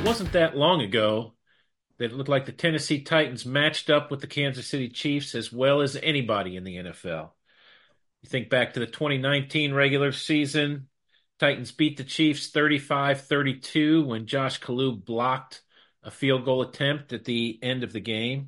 Wasn't that long ago that it looked like the Tennessee Titans matched up with the Kansas City Chiefs as well as anybody in the NFL. You think back to the 2019 regular season, Titans beat the Chiefs 35-32 when Josh Kalou blocked a field goal attempt at the end of the game.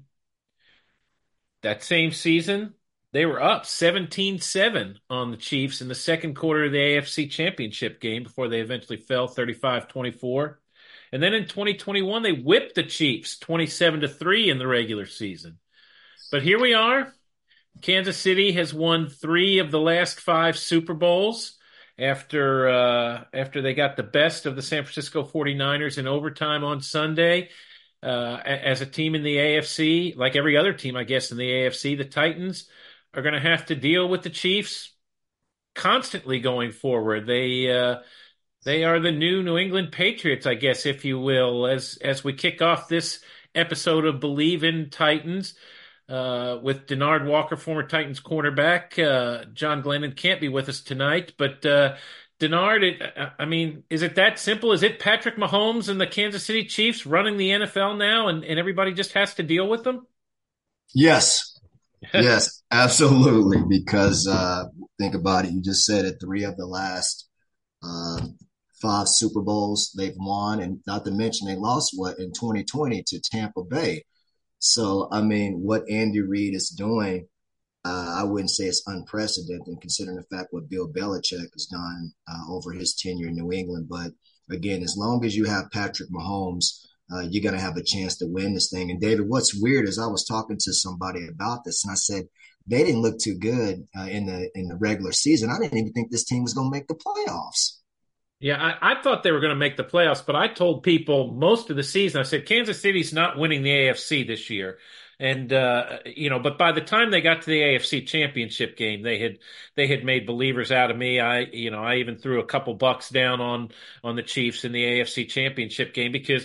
That same season, they were up 17-7 on the Chiefs in the second quarter of the AFC Championship game before they eventually fell 35-24. And then in 2021, they whipped the Chiefs 27-3 in the regular season. But here we are. Kansas City has won 3 of the last 5 Super Bowls after they got the best of the San Francisco 49ers in overtime on Sunday. As a team in the AFC, like every other team, I guess, in the AFC, the Titans are going to have to deal with the Chiefs constantly going forward. They are the New England Patriots, I guess, if you will, as we kick off this episode of Believe in Titans with Denard Walker, former Titans cornerback. John Glennon can't be with us tonight, but Denard, is it that simple? Is it Patrick Mahomes and the Kansas City Chiefs running the NFL now, and everybody just has to deal with them? Yes, yes, absolutely. Because think about it. You just said it. 3 of the last uh, 5 Super Bowls they've won, and not to mention they lost what in 2020 to Tampa Bay. So I mean, what Andy Reid is doing, I wouldn't say it's unprecedented considering the fact what Bill Belichick has done over his tenure in New England. But again, as long as you have Patrick Mahomes, you're going to have a chance to win this thing. And David, what's weird is I was talking to somebody about this, and I said they didn't look too good in the regular season. I didn't even think this team was going to make the playoffs. Yeah, I thought they were going to make the playoffs, but I told people most of the season, I said, Kansas City's not winning the AFC this year. And, but by the time they got to the AFC Championship game, they had made believers out of me. I even threw a couple bucks down on the Chiefs in the AFC Championship game because,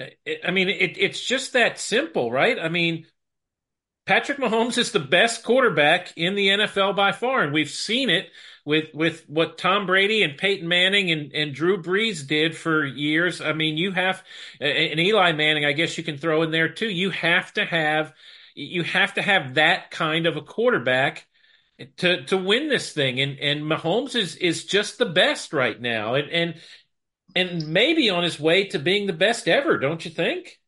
it's just that simple, right? I mean, Patrick Mahomes is the best quarterback in the NFL by far, and we've seen it with what Tom Brady and Peyton Manning and Drew Brees did for years. I mean, you have and Eli Manning, I guess you can throw in there too. You have to have that kind of a quarterback to win this thing, and Mahomes is just the best right now, and maybe on his way to being the best ever, don't you think?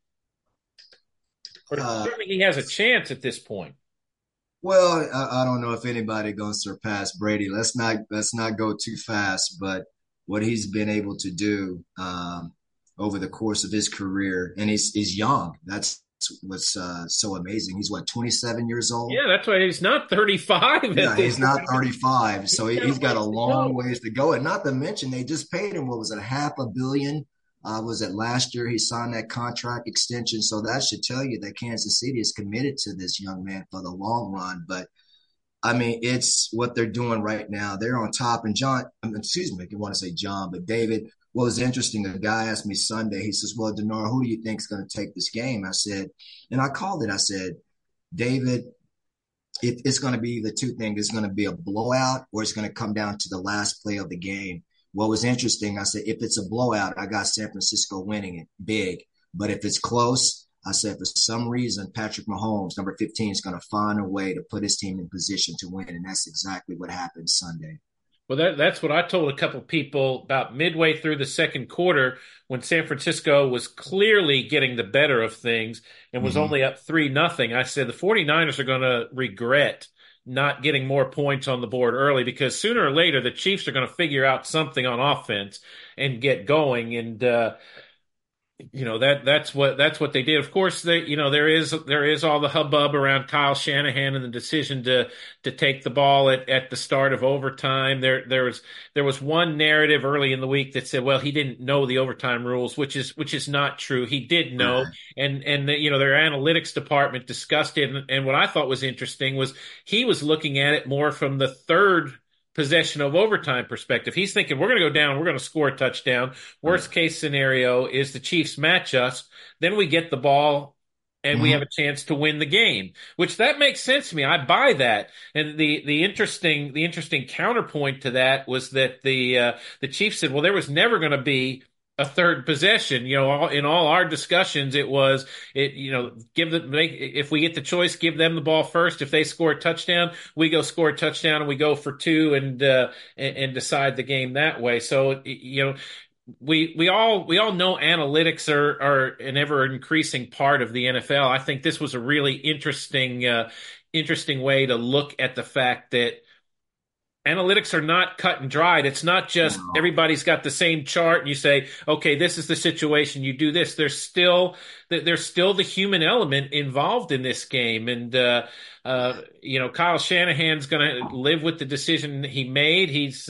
Or Uh, certainly he has a chance at this point. well, I don't know if anybody going to surpass Brady. Let's not go too fast, but what he's been able to do over the course of his career, and he's young. That's what's so amazing. He's what 27 years old. Yeah, that's why he's not 35 at Yeah, this he's not point. 35, so He's got a he's got a ways to long go. ways to go. And not to mention, they just paid him, what was it, $500 million? Was it last year he signed that contract extension? So that should tell you that Kansas City is committed to this young man for the long run. But I mean, it's what they're doing right now. They're on top. And John, excuse me, if you want to say John, but David, what was interesting, a guy asked me Sunday, he says, well, Denard, who do you think is going to take this game? I said, and I called it, I said, David, it's going to be the two things. It's going to be a blowout or it's going to come down to the last play of the game. What was interesting, I said, if it's a blowout, I got San Francisco winning it big. But if it's close, I said, for some reason, Patrick Mahomes, number 15, is going to find a way to put his team in position to win. And that's exactly what happened Sunday. Well, that's what I told a couple people about midway through the second quarter when San Francisco was clearly getting the better of things and was Mm-hmm. only up 3-0. I said the 49ers are going to regret not getting more points on the board early because sooner or later the Chiefs are going to figure out something on offense and get going. And that's what they did. Of course, there is all the hubbub around Kyle Shanahan and the decision to take the ball at the start of overtime. There was one narrative early in the week that said, well, he didn't know the overtime rules, which is not true. He did know, Right. and their analytics department discussed it. And what I thought was interesting was he was looking at it more from the third possession of overtime perspective. He's thinking we're going to go down, we're going to score a touchdown. Right. Worst case scenario is the Chiefs match us, then we get the ball and we have Mm-hmm. a chance to win the game. Which that makes sense to me. I buy that. And the interesting counterpoint to that was that the Chiefs said, well, there was never going to be a third possession. In all our discussions, it was it. If we get the choice, give them the ball first. If they score a touchdown, we go score a touchdown and we go for two and decide the game that way. So we all know analytics are an ever increasing part of the NFL. I think this was a really interesting way to look at the fact that analytics are not cut and dried. It's not just No. everybody's got the same chart and you say, okay, this is the situation, you do this. There's still the human element involved in this game. And Kyle Shanahan's going to live with the decision he made.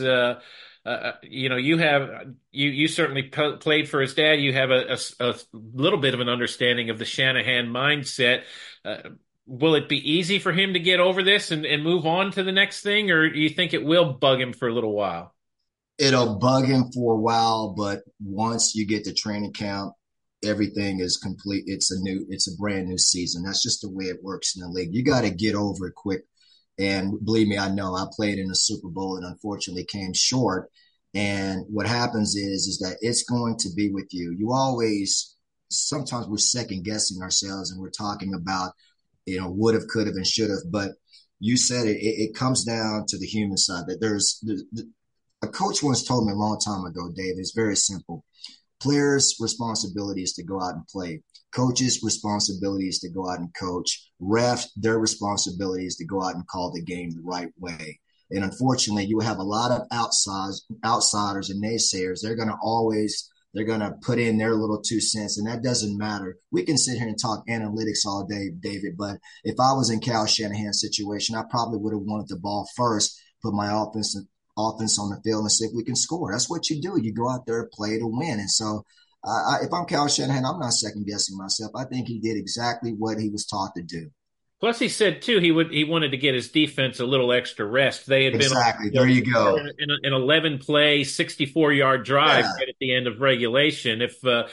You certainly played for his dad. You have a little bit of an understanding of the Shanahan mindset. Will it be easy for him to get over this and move on to the next thing, or do you think it will bug him for a little while? It'll bug him for a while, but once you get to training camp, everything is complete. It's a brand new season. That's just the way it works in the league. You got to get over it quick. And believe me, I know I played in a Super Bowl and unfortunately came short. And what happens is that it's going to be with you. Sometimes we're second guessing ourselves and we're talking about, would have, could have, and should have. But you said it comes down to the human side that a coach once told me a long time ago, Dave, it's very simple. Players' responsibility is to go out and play. Coaches' responsibility is to go out and coach. Refs, their responsibility is to go out and call the game the right way. And unfortunately, you have a lot of outsiders and naysayers. They're going to put in their little 2 cents, and that doesn't matter. We can sit here and talk analytics all day, David, but if I was in Cal Shanahan's situation, I probably would have wanted the ball first, put my offense on the field and see if we can score. That's what you do. You go out there, play to win. And so if I'm Cal Shanahan, I'm not second guessing myself. I think he did exactly what he was taught to do. Plus, he said too he wanted to get his defense a little extra rest. They had been Exactly. There you go. an 11 play, 64-yard drive Yeah. right at the end of regulation.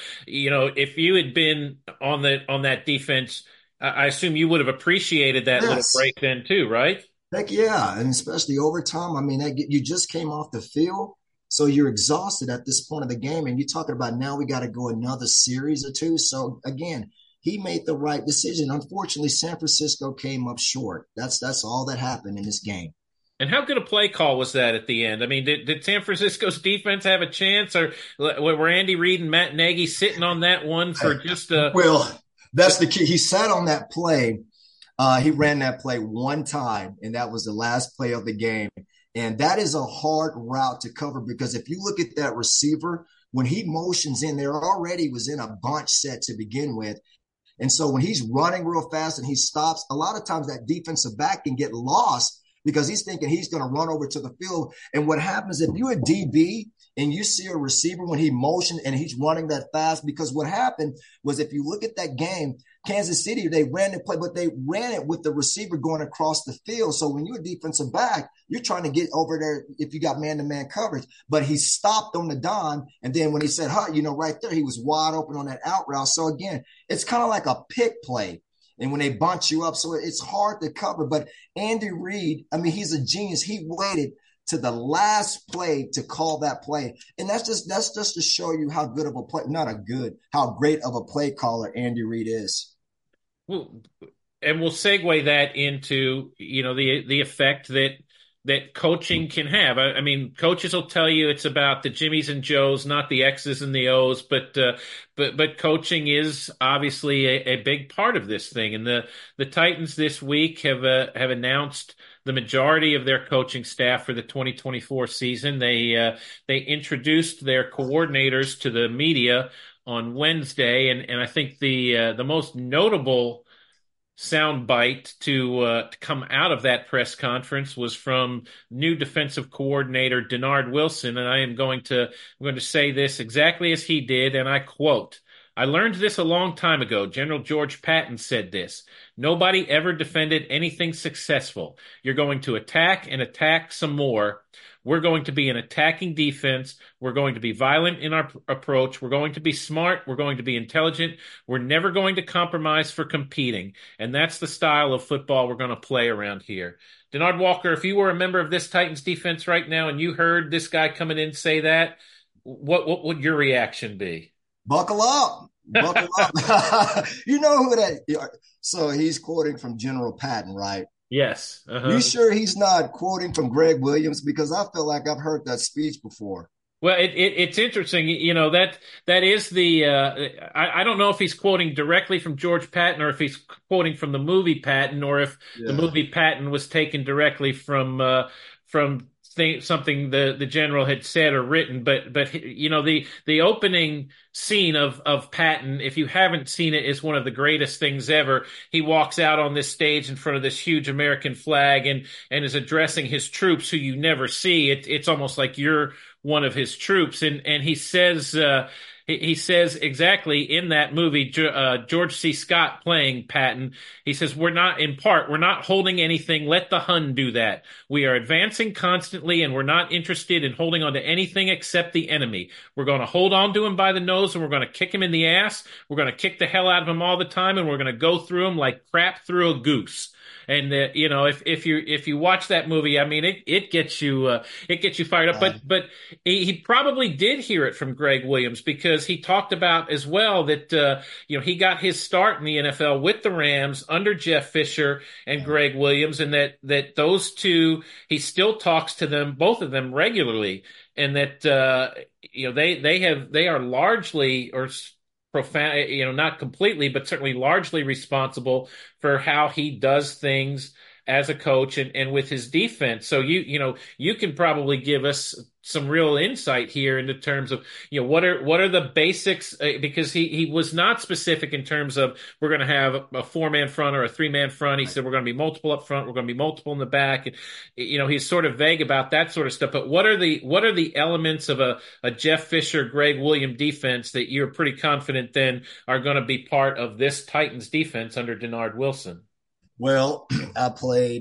If you had been on that defense, I assume you would have appreciated that little Yes. break then too, right? Heck yeah. And especially overtime. I mean, you just came off the field. So you're exhausted at this point of the game. And you're talking about now we got to go another series or two. So again, he made the right decision. Unfortunately, San Francisco came up short. That's all that happened in this game. And how good a play call was that at the end? I mean, did San Francisco's defense have a chance, or were Andy Reid and Matt Nagy sitting on that one for just Well, that's the key. He sat on that play. He ran that play one time, and that was the last play of the game. And that is a hard route to cover because if you look at that receiver, when he motions in there, already was in a bunch set to begin with. And so when he's running real fast and he stops, a lot of times that defensive back can get lost because he's thinking he's going to run over to the field. And what happens if you're a DB and you see a receiver when he motioned and he's running that fast? Because what happened was if you look at that game, Kansas City, they ran the play, but they ran it with the receiver going across the field. So when you're a defensive back, you're trying to get over there if you got man-to-man coverage. But he stopped on the dime, and then when he said, right there, he was wide open on that out route. So again, it's kind of like a pick play. And when they bunch you up, so it's hard to cover. But Andy Reid, I mean, he's a genius. He waited to the last play to call that play. And that's just to show you how good of a play, how great of a play caller Andy Reid is. well, and we'll segue that into the effect that coaching can have. I mean, coaches will tell you it's about the Jimmies and Joes, not the X's and the O's, but coaching is obviously a big part of this thing. And the Titans this week have announced the majority of their coaching staff for the 2024 season. They introduced their coordinators to the media on Wednesday, and I think the most notable soundbite to come out of that press conference was from new defensive coordinator Denard Wilson, and I'm going to say this exactly as he did, and I quote. I learned this a long time ago. General George Patton said this. Nobody ever defended anything successful. You're going to attack and attack some more. We're going to be an attacking defense. We're going to be violent in our approach. We're going to be smart. We're going to be intelligent. We're never going to compromise for competing. And that's the style of football we're going to play around here. Denard Walker, if you were a member of this Titans defense right now and you heard this guy coming in say that, what would your reaction be? Buckle up. Buckle up. You know who that. So he's quoting from General Patton, right? Yes. You Uh-huh. sure he's not quoting from Greg Williams? Because I feel like I've heard that speech before. Well, it's interesting, that is I don't know if he's quoting directly from George Patton or if he's quoting from the movie Patton or if the Yeah. movie Patton was taken directly from something the general had said or written. But the opening scene of Patton, if you haven't seen it, is one of the greatest things ever. He walks out on this stage in front of this huge American flag and is addressing his troops who you never see. It's almost like you're one of his troops, and he says exactly in that movie, George C. Scott playing Patton. He says, we're not holding anything. Let the Hun do that. We are advancing constantly, and we're not interested in holding on to anything except the enemy. We're going to hold on to him by the nose, and we're going to kick him in the ass. We're going to kick the hell out of him all the time, and we're going to go through him like crap through a goose. And if you watch that movie, I mean, it gets you fired up. But he probably did hear it from Greg Williams because he talked about as well that he got his start in the NFL with the Rams under Jeff Fisher and Greg Williams, and that those two, he still talks to them, both of them, regularly, and that they are largely or profound, not completely, but certainly largely responsible for how he does things as a coach and with his defense. So you can probably give us some real insight here into terms of what are the basics, because he was not specific in terms of we're going to have a 4-man front or a 3-man front. He said we're going to be multiple up front, we're going to be multiple in the back. He's sort of vague about that sort of stuff. But what are the elements of a Jeff Fisher, Greg Williams defense that you're pretty confident then are going to be part of this Titans defense under Denard Wilson? Well, I played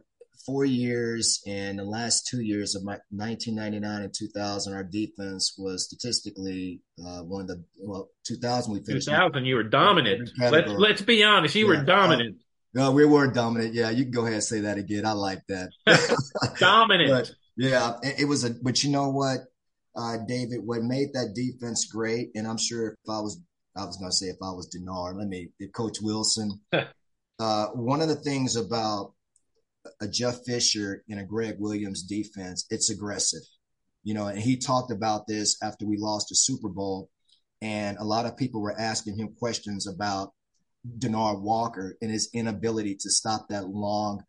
4 years, and the last 2 years of my 1999 and 2000, our defense was statistically one of the 2000 we finished 2000, you were dominant. Let's be honest, you were yeah. dominant. No, we were dominant. Yeah, you can go ahead and say that again. I like that. Dominant. But yeah, it was but you know what, David, what made that defense great, and I'm sure I was going to say if I was Denard, if Coach Wilson. One of the things about a Jeff Fisher and a Greg Williams defense, it's aggressive, and he talked about this after we lost the Super Bowl, and a lot of people were asking him questions about Denard Walker and his inability to stop that long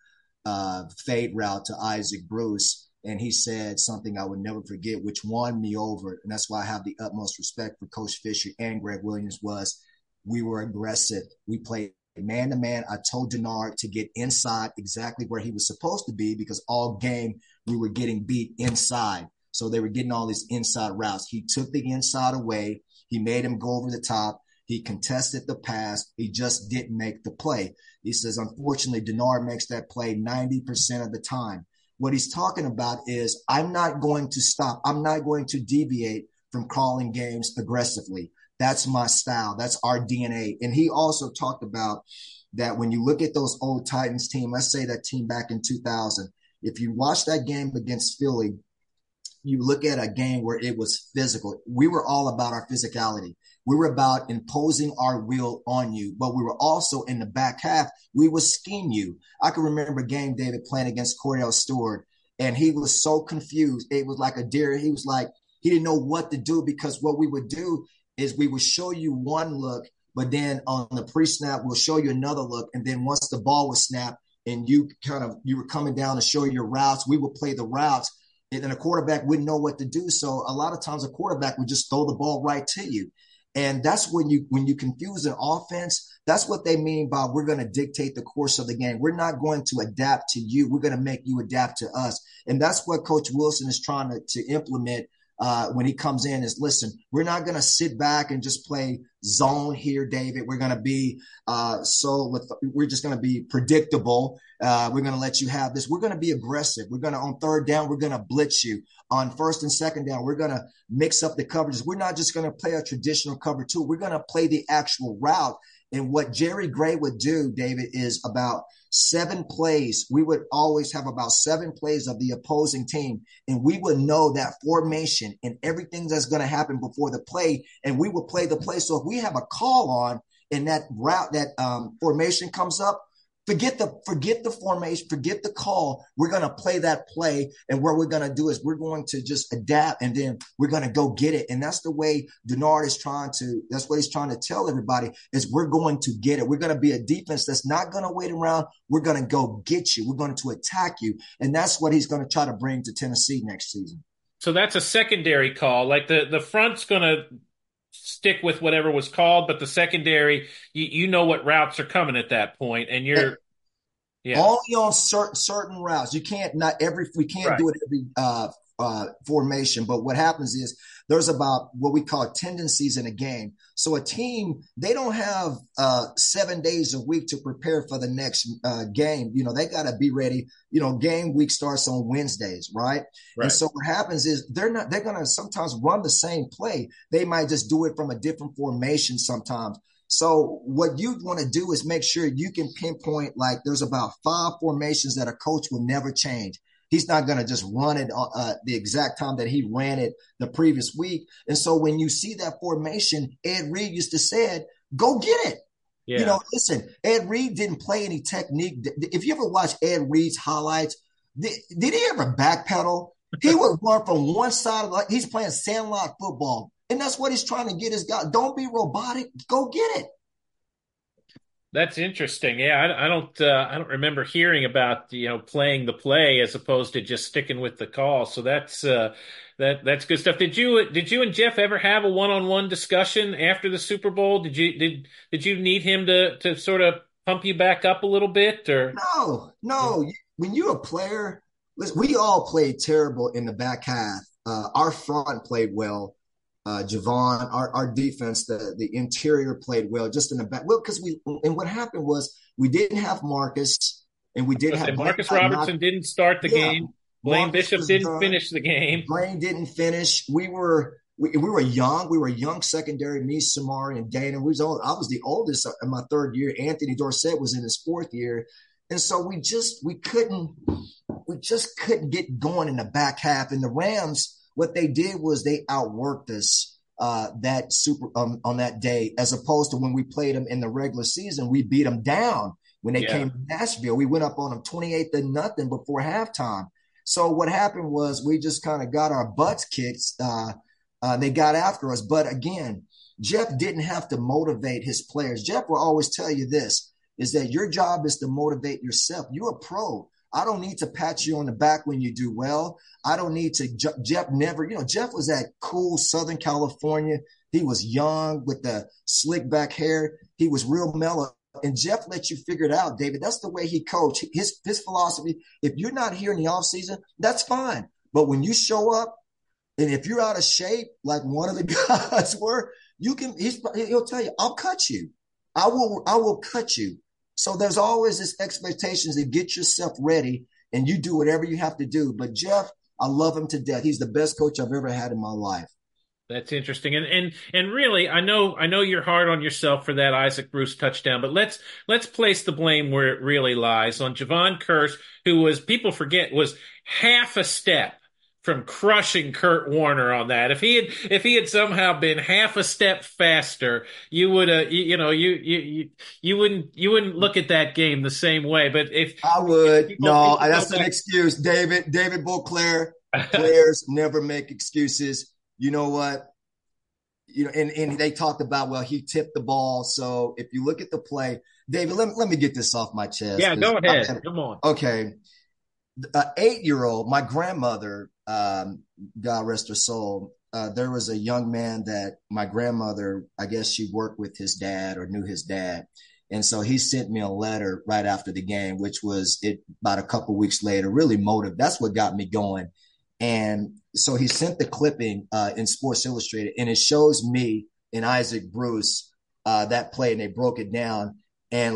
fade route to Isaac Bruce. And he said something I would never forget, which won me over. And that's why I have the utmost respect for Coach Fisher and Greg Williams was we were aggressive. We played man to man. I told Denard to get inside exactly where he was supposed to be because all game we were getting beat inside. So they were getting all these inside routes. He took the inside away. He made him go over the top. He contested the pass. He just didn't make the play. He says, unfortunately, Denard makes that play 90% of the time. What he's talking about is I'm not going to stop. I'm not going to deviate from calling games aggressively. That's my style. That's our DNA. And he also talked about that when you look at those old Titans team, let's say that team back in 2000, if you watch that game against Philly, you look at a game where it was physical. We were all about our physicality. We were about imposing our will on you, but we were also in the back half. We would scheme you. I can remember a game David playing against Cordell Stewart, and he was so confused. It was like a deer. He was like, he didn't know what to do because what we would do is we would show you one look, but then on the pre-snap, we'll show you another look. And then once the ball was snapped and you were coming down to show your routes, we would play the routes. And then a quarterback wouldn't know what to do. So a lot of times a quarterback would just throw the ball right to you. And that's when you confuse an offense, that's what they mean by we're going to dictate the course of the game. We're not going to adapt to you. We're going to make you adapt to us. And that's what Coach Wilson is trying to implement when he comes in is, listen, we're not going to sit back and just play zone here, David. We're going to be we're just going to be predictable. We're going to let you have this. We're going to be aggressive. We're going to, on third down, we're going to blitz you. On first and second down, we're going to mix up the coverages. We're not just going to play a traditional cover two. We're going to play the actual route. And what Jerry Gray would do, David, is about 7 plays. We would always have about 7 plays of the opposing team, and we would know that formation and everything that's going to happen before the play, and we would play the play. So if we have a call on and that route, that formation comes up, forget the formation, forget the call. We're going to play that play, and what we're going to do is we're going to just adapt, and then we're going to go get it. And that's the way Denard is trying to. That's what he's trying to tell everybody is we're going to get it. We're going to be a defense that's not going to wait around. We're going to go get you. We're going to attack you, and that's what he's going to try to bring to Tennessee next season. So that's a secondary call. Like the front's going to stick with whatever was called, but the secondary, you know what routes are coming at that point, and you're only on certain routes. You can't we can't do it every formation. But what happens is there's about what we call tendencies in a game. So a team, they don't have 7 days a week to prepare for the next game. They got to be ready. Game week starts on Wednesdays, right? And so what happens is they're going to sometimes run the same play. They might just do it from a different formation sometimes. So what you want to do is make sure you can pinpoint, like there's about 5 formations that a coach will never change. He's not going to just run it the exact time that he ran it the previous week. And so when you see that formation, Ed Reed used to say, go get it. Yeah. Listen, Ed Reed didn't play any technique. If you ever watch Ed Reed's highlights, did he ever backpedal? He would run from one side of he's playing sandlot football. And that's what he's trying to get his guy. Don't be robotic. Go get it. That's interesting. Yeah, I don't remember hearing about playing the play as opposed to just sticking with the call. So that's good stuff. Did you and Jeff ever have a one-on-one discussion after the Super Bowl? Did you need him to sort of pump you back up a little bit, or no? When you're a player, listen, we all played terrible in the back half. Our front played well. Javon, our defense, the interior played well, just in the back. Well, because what happened was we didn't have Marcus, and we did have Marcus Robertson didn't start the game. Blaine Bishop didn't finish the game. Blaine didn't finish. We were young. We were young secondary. Me, Samari, and Dana. I was the oldest in my 3rd year. Anthony Dorsett was in his 4th year, and so we just couldn't get going in the back half. And the Rams, what they did was they outworked us on that day, as opposed to when we played them in the regular season. We beat them down when they came to Nashville. We went up on them 28-0 before halftime. So what happened was we just kind of got our butts kicked. They got after us. But again, Jeff didn't have to motivate his players. Jeff will always tell you this, is that your job is to motivate yourself. You're a pro. I don't need to pat you on the back when you do well. I don't need to. Jeff was that cool Southern California. He was young with the slick back hair. He was real mellow. And Jeff let you figure it out, David. That's the way he coached. His philosophy, if you're not here in the offseason, that's fine. But when you show up, and if you're out of shape, like one of the guys were, he'll tell you, I'll cut you. I will cut you. So there's always this expectations to get yourself ready, and you do whatever you have to do. But Jeff, I love him to death. He's the best coach I've ever had in my life. That's interesting. And really, I know you're hard on yourself for that Isaac Bruce touchdown, but let's place the blame where it really lies on Javon Kearse, who people forget was half a step from crushing Kurt Warner on that. If he had somehow been half a step faster, you would you wouldn't look at that game the same way. But I would, that's an excuse, David Beauclair. Players never make excuses. You know what? And they talked about, well, he tipped the ball. So if you look at the play, David, let me get this off my chest. Yeah, go ahead. Come on. Okay. 8-year-old, my grandmother, God rest her soul, there was a young man that my grandmother, I guess she worked with his dad or knew his dad. And so he sent me a letter right after the game, which was about a couple weeks later, really motive. That's what got me going. And so he sent the clipping in Sports Illustrated, and it shows me and Isaac Bruce that play, and they broke it down. And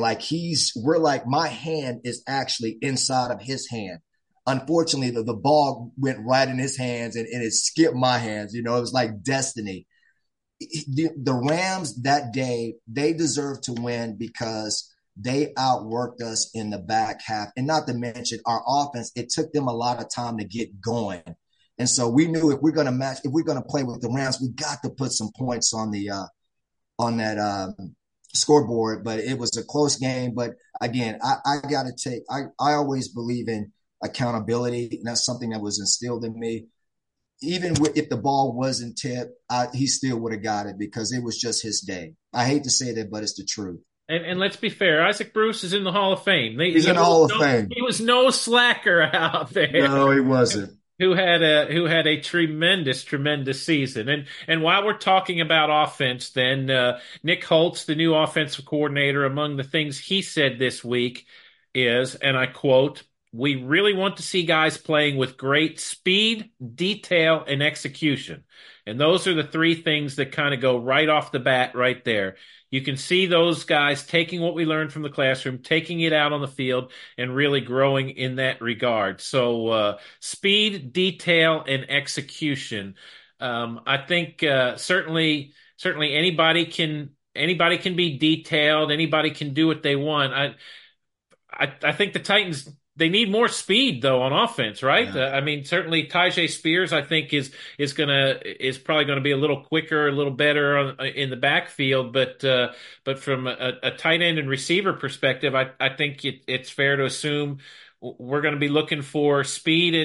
my hand is actually inside of his hand. Unfortunately, the ball went right in his hands, and it skipped my hands. It was like destiny. the Rams that day, they deserved to win because they outworked us in the back half. And not to mention our offense, it took them a lot of time to get going. And so we knew if we're going to play with the Rams, we got to put some points on on that scoreboard. But it was a close game. But again, I got to I always believe in accountability. And that's something that was instilled in me. Even if the ball wasn't tipped, he still would have got it because it was just his day. I hate to say that, but it's the truth. And let's be fair, Isaac Bruce is in the Hall of Fame. He's in the Hall of Fame. He was no slacker out there. No, he wasn't. Who had a tremendous season. And while we're talking about offense, then Nick Holtz, the new offensive coordinator, among the things he said this week is, and I quote, "We really want to see guys playing with great speed, detail, and execution." And those are the three things that kind of go right off the bat right there. You can see those guys taking what we learned from the classroom, taking it out on the field, and really growing in that regard. So speed, detail, and execution. I think certainly anybody can be detailed. Anybody can do what they want. I think the Titans, they need more speed though on offense, right? Yeah. I mean, certainly Tyjae Spears, I think is probably gonna be a little quicker, a little better in the backfield, but from a tight end and receiver perspective, I think it's fair to assume we're going to be looking for speed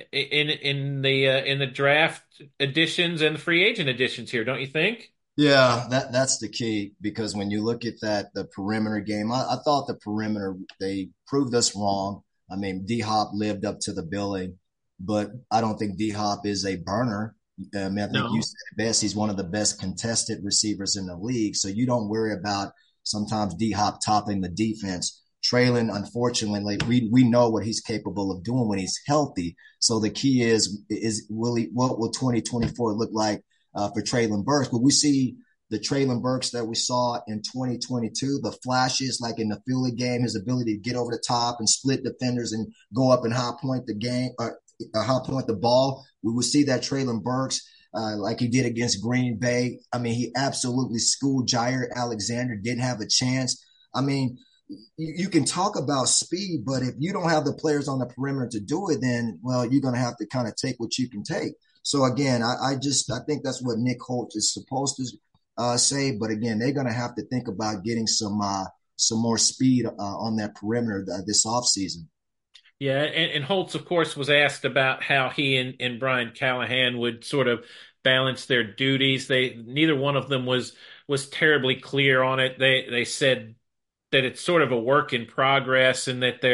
in the draft additions and the free agent additions here, don't you think? Yeah, that's the key because when you look at the perimeter game, I thought the perimeter, they proved us wrong. I mean, D Hop lived up to the billing, but I don't think D Hop is a burner. I mean, I think No. you said it best. He's one of the best contested receivers in the league. So you don't worry about sometimes D Hop topping the defense. Traylon, unfortunately, we know what he's capable of doing when he's healthy. So the key is what will 2024 look like for Traylon Burks? But we see the Traylon Burks that we saw in 2022, the flashes like in the Philly game, his ability to get over the top and split defenders and go up and high point the game, high point the ball. We will see that Traylon Burks like he did against Green Bay. I mean, he absolutely schooled Jair Alexander, didn't have a chance. I mean, you can talk about speed, but if you don't have the players on the perimeter to do it, then, well, you're going to have to kind of take what you can take. So again, I think that's what Nick Holt is supposed to say. But again, they're going to have to think about getting some more speed on that perimeter this offseason. Yeah, and Holtz, of course, was asked about how he and Brian Callahan would sort of balance their duties. Neither one of them was terribly clear on it. They said that it's sort of a work in progress and that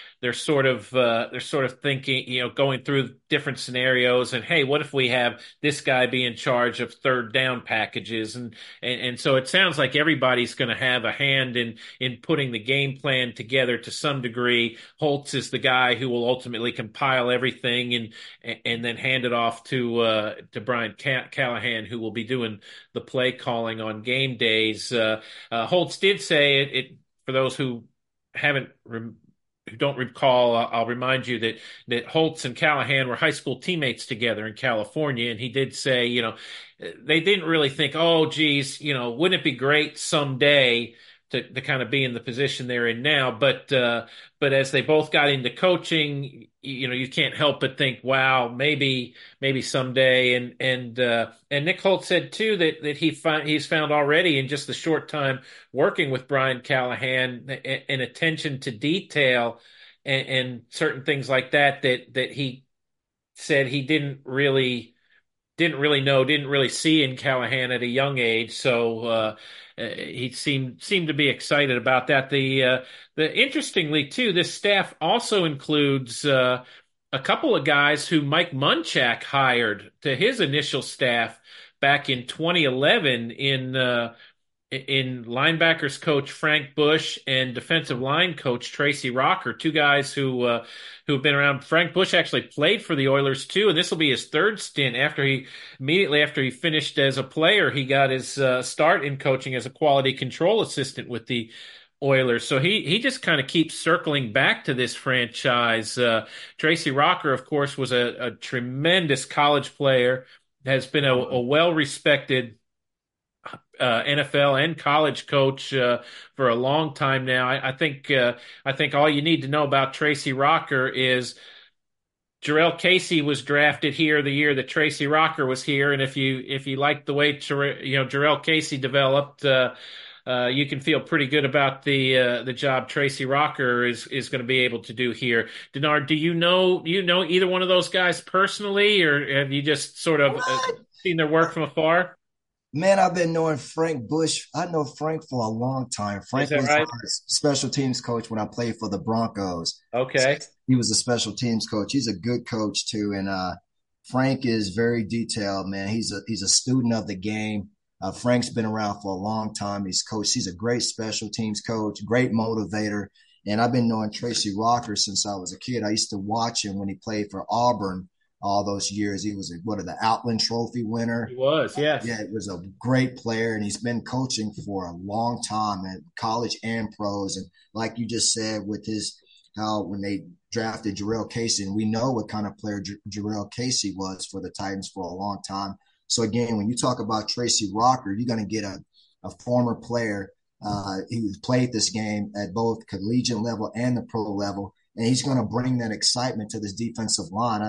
they're sort of thinking, going through different scenarios and hey, what if we have this guy be in charge of third down packages and so it sounds like everybody's going to have a hand in putting the game plan together to some degree. Holtz is the guy who will ultimately compile everything and then hand it off to Brian Callahan, who will be doing the play calling on game days. Holtz did say it for those who haven't who don't recall, I'll remind you that Holtz and Callahan were high school teammates together in California, and he did say, they didn't really think, oh, geez, wouldn't it be great someday to kind of be in the position they're in now, but as they both got into coaching, you can't help but think, wow, maybe someday. And Nick Holt said too that he's found already in just the short time working with Brian Callahan an attention to detail and certain things like that he said he didn't really see in Callahan at a young age. So he seemed to be excited about that. The interestingly too, this staff also includes a couple of guys who Mike Munchak hired to his initial staff back in 2011 in linebackers coach Frank Bush and defensive line coach Tracy Rocker, two guys who've been around. Frank Bush actually played for the Oilers too, and this will be his third stint immediately after he finished as a player. He got his start in coaching as a quality control assistant with the Oilers. So he just kind of keeps circling back to this franchise. Tracy Rocker, of course, was a tremendous college player, has been a well-respected NFL and college coach for a long time now. I think all you need to know about Tracy Rocker is Jarrell Casey was drafted here the year that Tracy Rocker was here, and if you like the way Jarrell Casey developed, you can feel pretty good about the job Tracy Rocker is going to be able to do here. Denard, do you know either one of those guys personally, or have you just sort of What? seen their work from afar? Man, I've been knowing Frank Bush. I know Frank for a long time. Is Frank that was right? our special teams coach when I played for the Broncos. So Okay. he was a special teams coach. He's a good coach too. And Frank is very detailed, man. He's a student of the game. Frank's been around for a long time. He's a great special teams coach, great motivator. And I've been knowing Tracy Rocker since I was a kid. I used to watch him when he played for Auburn all those years. He was the Outland Trophy winner. He was, yes. Yeah, it was a great player, and he's been coaching for a long time at college and pros. And like you just said, with his how when they drafted Jarrell Casey, and we know what kind of player Jarrell Casey was for the Titans for a long time. So again, when you talk about Tracy Rocker, you're going to get a former player who played this game at both collegiate level and the pro level, and he's going to bring that excitement to this defensive line.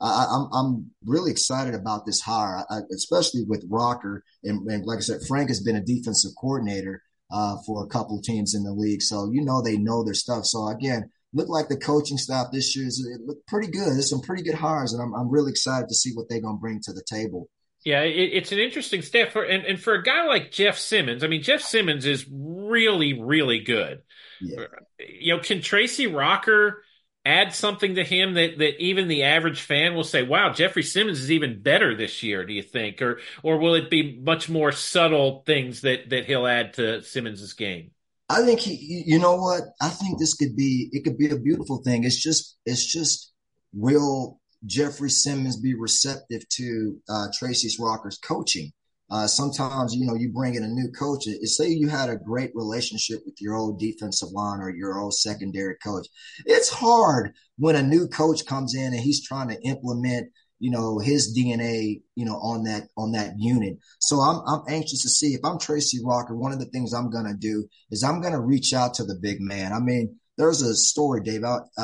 I'm really excited about this hire, especially with Rocker. And like I said, Frank has been a defensive coordinator for a couple teams in the league. So, they know their stuff. So, again, look like the coaching staff this year it looked pretty good. There's some pretty good hires, and I'm really excited to see what they're going to bring to the table. Yeah, it's an interesting step and for a guy like Jeff Simmons. I mean, Jeff Simmons is really, really good. Yeah. Can Tracy Rocker add something to him that even the average fan will say, "Wow, Jeffrey Simmons is even better this year"? Do you think, or will it be much more subtle things that he'll add to Simmons's game? I think you know what? I think it could be a beautiful thing. It's just will Jeffrey Simmons be receptive to Tracy's Rocker's coaching? Sometimes, you bring in a new coach. Say you had a great relationship with your old defensive line or your old secondary coach. It's hard when a new coach comes in and he's trying to implement, his DNA, on that unit. So I'm anxious to see if I'm Tracy Rocker. One of the things I'm going to do is I'm going to reach out to the big man. I mean, there's a story, Dave,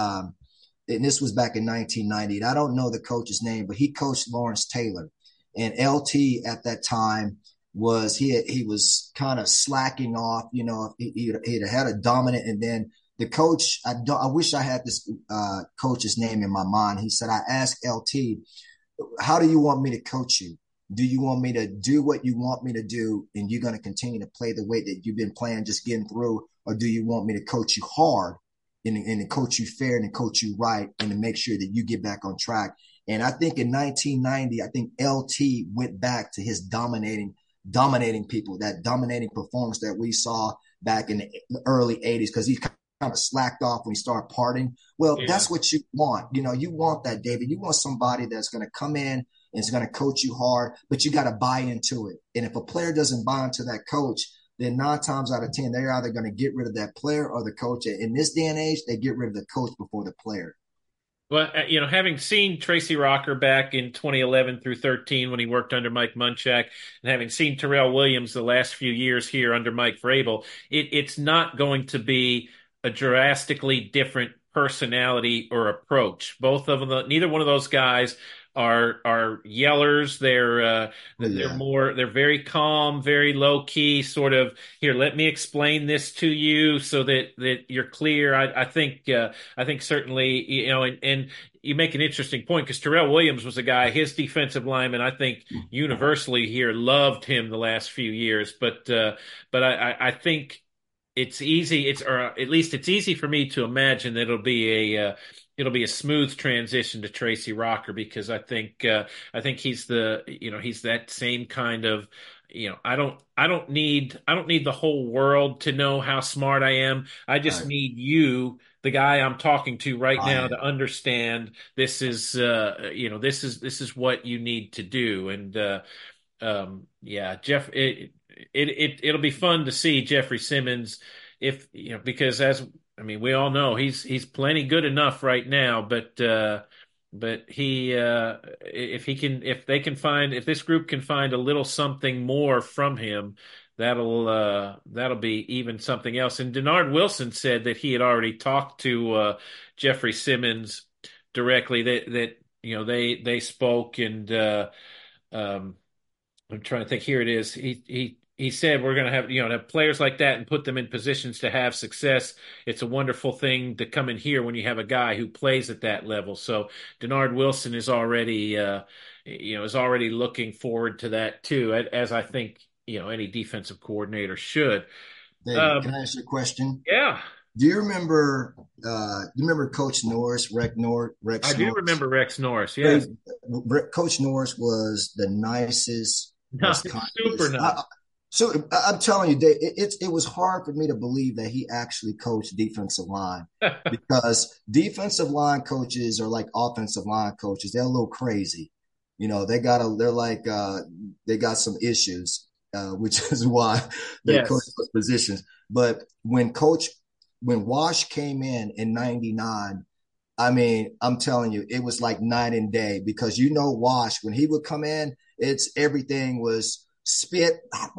and this was back in 1990. I don't know the coach's name, but he coached Lawrence Taylor. And LT at that time he was kind of slacking off. He'd had a dominant, and then the coach. I wish I had this coach's name in my mind. He said, I asked LT, how do you want me to coach you? Do you want me to do what you want me to do, and you're going to continue to play the way that you've been playing, just getting through, or do you want me to coach you hard and to coach you fair and to coach you right and to make sure that you get back on track? And I think in 1990, I think LT went back to his dominating people, that dominating performance that we saw back in the early 80s, because he kind of slacked off when he started partying. Well, Yeah. that's what you want. You want that, David. You want somebody that's going to come in and is going to coach you hard, but you got to buy into it. And if a player doesn't buy into that coach, then 9 times out of 10, they're either going to get rid of that player or the coach. In this day and age, they get rid of the coach before the player. Well, having seen Tracy Rocker back in 2011 through 13 when he worked under Mike Munchak, and having seen Terrell Williams the last few years here under Mike Vrabel, it's not going to be a drastically different personality or approach. Neither one of those guys are yellers. They're very calm, very low key, sort of, here, let me explain this to you so that you're clear. I think certainly, and you make an interesting point, because Terrell Williams was a guy, his defensive lineman, I think universally here loved him the last few years, but I think it's easy. Or at least it's easy for me to imagine that it'll be a smooth transition to Tracy Rocker, because I think he's he's that same kind of, I don't need the whole world to know how smart I am. I just Right. need you, the guy I'm talking to right Buy now, in. to understand this is what you need to do. And yeah, Jeff, it'll be fun to see Jeffrey Simmons, if because we all know he's plenty good enough right now, but but if this group can find a little something more from him, that'll be even something else. And Denard Wilson said that he had already talked to Jeffrey Simmons directly. That they spoke, and um, I'm trying to think. Here it is. He said we're going to have have players like that and put them in positions to have success. It's a wonderful thing to come in here when you have a guy who plays at that level. So Denard Wilson is already looking forward to that too, as I think any defensive coordinator should. David, Um, can I ask you a question? yeah, Do you remember? You remember Coach Norris, I Rex do Norris? remember Rex Norris. Yes, Hey, Coach Norris was the nicest, no, most super kindest. nice. So I'm telling you, Dave, it was hard for me to believe that he actually coached defensive line because defensive line coaches are like offensive line coaches. They're a little crazy. They got some issues, which is why they coach Yes. those positions. But when Wash came in '99, I mean, I'm telling you, it was like night and day because Wash, when he would come in, it's everything was spit,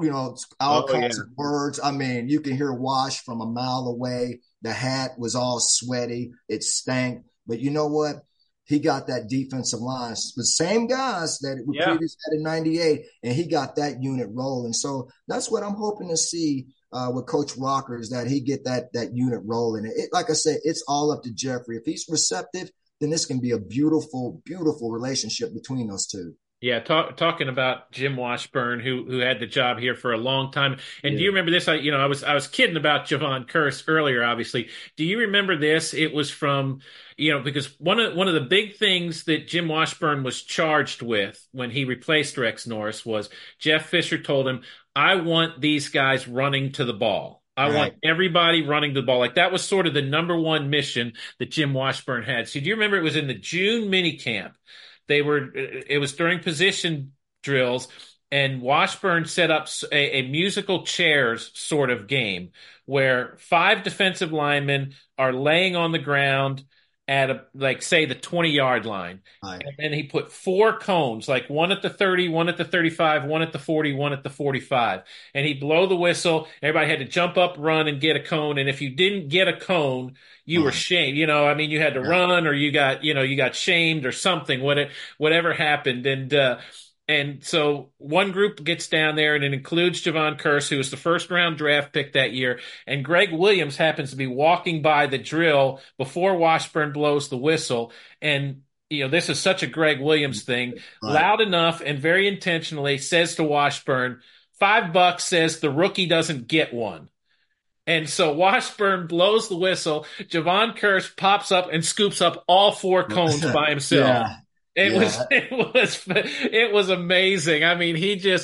all Oh kinds yeah. of words. I mean, you can hear Wash from a mile away. The hat was all sweaty, it stank. But you know what? He got that defensive line, the same guys that we Yeah. previously had in '98, and he got that unit rolling. So that's what I'm hoping to see with Coach Rockers, that he get that unit rolling. Like I said, it's all up to Jeffrey. If he's receptive, then this can be a beautiful, beautiful relationship between those two. Yeah, talking about Jim Washburn, who had the job here for a long time. And do Yeah, you remember this? I was kidding about Javon Curse earlier, obviously. Do you remember this? It was from, because one of the big things that Jim Washburn was charged with when he replaced Rex Norris was Jeff Fisher told him, "I want these guys running to the ball. I want right. everybody running to the ball." Like that was sort of the number one mission that Jim Washburn had. So do you remember it was in the June minicamp? It was during position drills, and Washburn set up a musical chairs sort of game where five defensive linemen are laying on the ground at like say the 20-yard line. Right. And then he put four cones, like one at the 30, one at the 35, one at the 40, one at the 45. And he'd blow the whistle. Everybody had to jump up, run, and get a cone. And if you didn't get a cone, you were Right. shamed. I mean, you had to Yeah. run or you got shamed or something, whatever happened. And so one group gets down there and it includes Javon Curse, who was the first round draft pick that year. And Greg Williams happens to be walking by the drill before Washburn blows the whistle. And this is such a Greg Williams thing, Right. loud enough and very intentionally says to Washburn, $5 says the rookie doesn't get one. And so Washburn blows the whistle. Javon Curse pops up and scoops up all four cones by himself. Yeah. It was Yeah. it was amazing. I mean,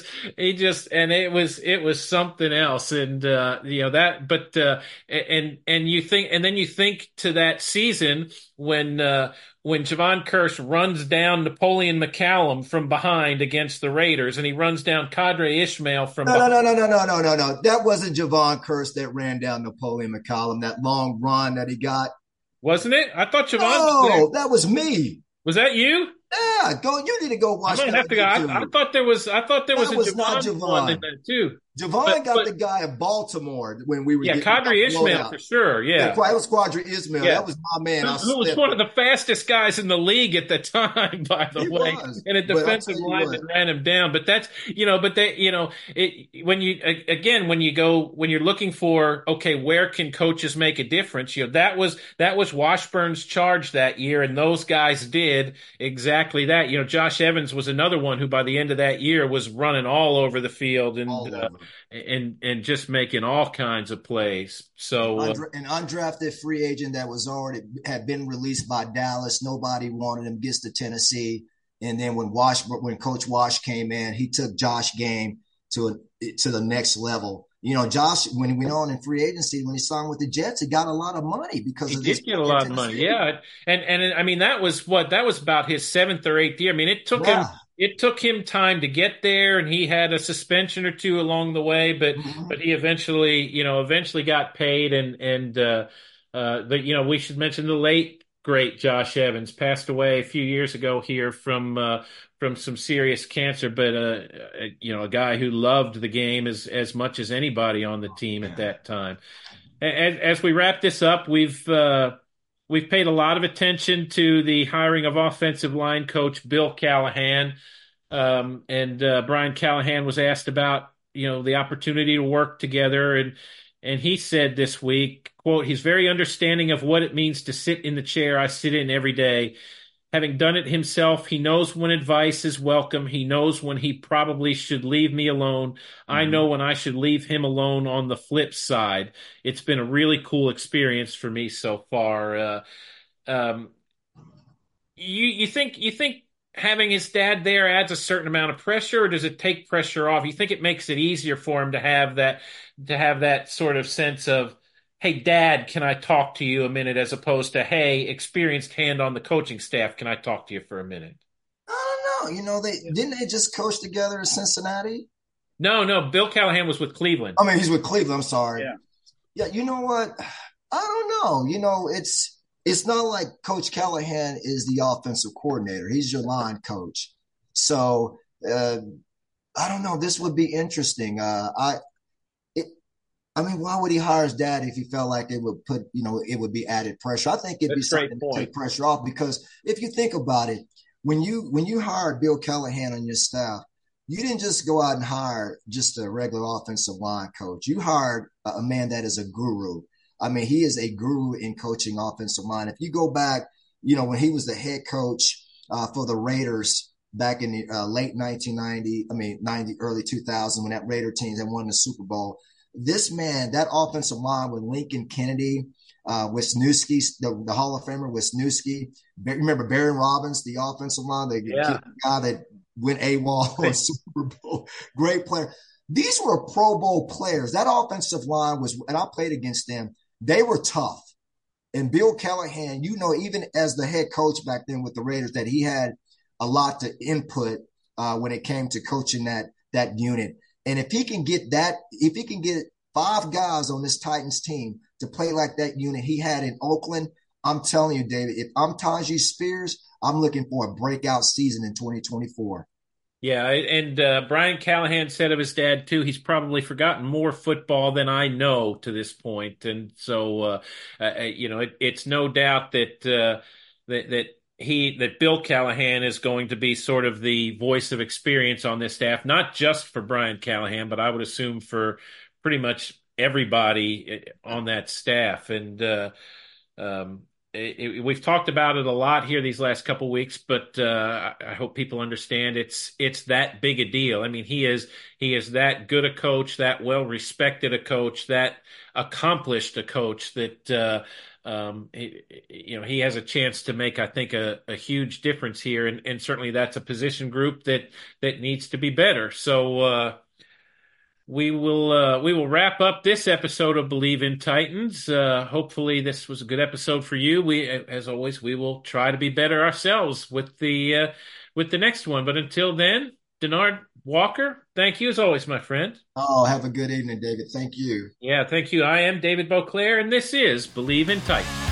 and it was something else. And that, but and then you think to that season when Javon Curse runs down Napoleon McCallum from behind against the Raiders, and he runs down Kadre Ishmael from No, no, behind. no, no, no, no, no, no, no. That wasn't Javon Curse that ran down Napoleon McCollum, that long run that he got. Wasn't it? I thought Javon was there. No, that was me. Was that you? Yeah, go. You need to go I watch might that have on to go. I YouTube. thought there was That a was not Javon one in Javon. that too. Javon But got but the guy at Baltimore when we were yeah, getting Kadri blown Ishmael out. for sure. Yeah, Yeah, it was Quadri Ismail. yeah. That was my man. I Who was slipped. one of the fastest guys in the league at the time, by the He way, was. and a But I'll defensive tell you lineman what. ran him down. But that's, but they, when you, again, when you're looking for, okay, where can coaches make a difference? That was Washburn's charge that year, and those guys did exactly that. Josh Evans was another one who by the end of that year was running all over the field and, All over. and just making all kinds of plays. So, An undrafted free agent that was already had been released by Dallas. Nobody wanted him. Gets to Tennessee, and then when Coach Wash came in, he took Josh Game to the next level. Josh, when he went on in free agency, when he signed with the Jets, he got a lot of money because he of this did get a in lot of money, Tennessee. yeah, and I mean that was about his seventh or eighth year. I mean Yeah. it took him time to get there, and he had a suspension or two along the way, but Mm-hmm. but he eventually got paid, and but we should mention the late great Josh Evans passed away a few years ago here from some serious cancer, but a guy who loved the game as much as anybody on the team at Yeah. that time. As we wrap this up, we've paid a lot of attention to the hiring of offensive line coach Bill Callahan. And Brian Callahan was asked about, the opportunity to work together, and he said this week, quote, he's very understanding of what it means to sit in the chair I sit in every day. Having done it himself, he knows when advice is welcome. He knows when he probably should leave me alone. I Mm-hmm. know when I should leave him alone on the flip side. It's been a really cool experience for me so far. Um, you think having his dad there adds a certain amount of pressure, or does it take pressure off? You think it makes it easier for him to have that sort of sense of, hey, Dad, can I talk to you a minute, as opposed to, hey, experienced hand on the coaching staff, can I talk to you for a minute? I don't know. They just coach together in Cincinnati. No, no, Bill Callahan was with Cleveland. I mean, he's with Cleveland. I'm sorry. Yeah. Yeah, you know what? I don't know. It's not like Coach Callahan is the offensive coordinator. He's your line coach. So I don't know. This would be interesting. It, I mean, why would he hire his dad if he felt like it would it would be added pressure? I think it'd be That's a great something to point. take pressure off because if you think about it, when you hired Bill Callahan on your staff, you didn't just go out and hire just a regular offensive line coach. You hired a man that is a guru. I mean, he is a guru in coaching offensive line. If you go back, when he was the head coach for the Raiders back in the late 1990, I mean 90, early 2000, when that Raider team had won the Super Bowl, this man, that offensive line with Lincoln Kennedy, Wisniewski, the Hall of Famer Wisniewski. Remember Barry Robbins, the offensive line, Yeah. the guy that went AWOL on Super Bowl. Great player. These were Pro Bowl players. That offensive line was, and I played against them. They were tough. And Bill Callahan, even as the head coach back then with the Raiders, that he had a lot to input when it came to coaching that unit. And if he can get five guys on this Titans team to play like that unit he had in Oakland, I'm telling you, David, if I'm Tajee Spears, I'm looking for a breakout season in 2024. Yeah, and Brian Callahan said of his dad too, he's probably forgotten more football than I know to this point, and so it's no doubt that Bill Callahan is going to be sort of the voice of experience on this staff, not just for Brian Callahan, but I would assume for pretty much everybody on that staff, and um, we've talked about it a lot here these last couple of weeks, but I hope people understand it's that big a deal. I mean, he is that good a coach, that well respected a coach, that accomplished a coach that he has a chance to make, I think, a huge difference here, and certainly that's a position group that needs to be better. So. We will wrap up this episode of Believe in Titans. Hopefully, this was a good episode for you. As always, we will try to be better ourselves with the next one. But until then, Denard Walker, thank you as always, my friend. Oh, have a good evening, David. Thank you. Yeah, thank you. I am David Beauclair, and this is Believe in Titans.